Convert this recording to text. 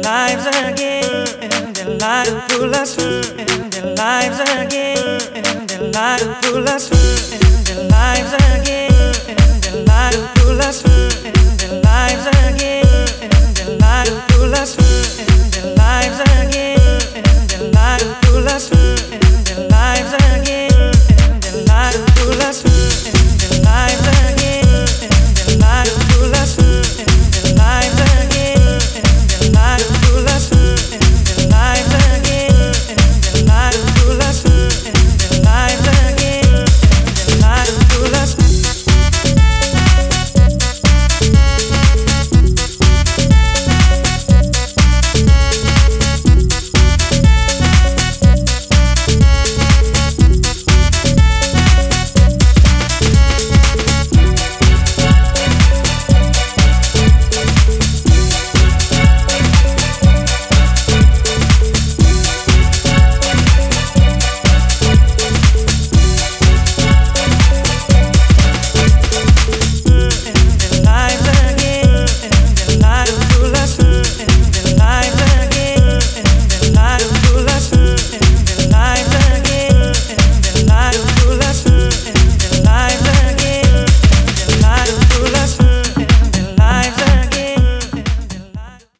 lives again, their lives pull us in their lives again, their lives pull us in their lives again, their lives pull us in their lives again, their